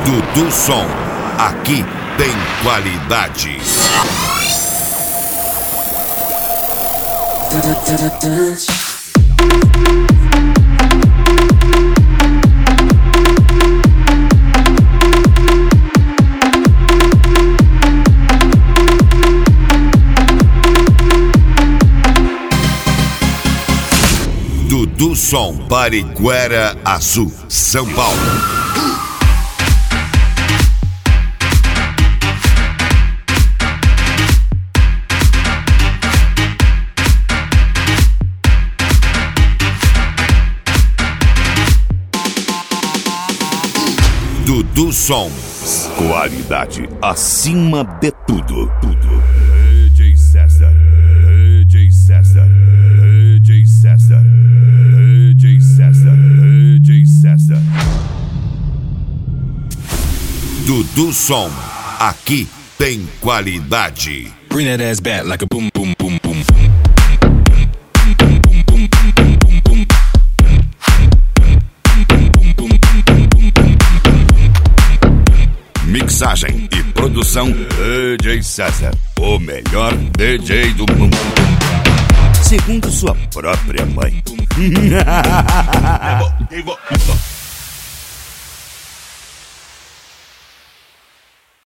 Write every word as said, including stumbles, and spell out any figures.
Dudu Som, aqui tem qualidade. Dudu Som, Bariguera Azul, São Paulo. Dudu Som, qualidade acima de tudo. Tudo. D J César, D J César, D J César, D J César, D J César. Dudu Som, aqui tem qualidade. Bring that ass back like a boom boom boom boom. Mixagem e produção D J César, o melhor D J do mundo, segundo sua própria mãe.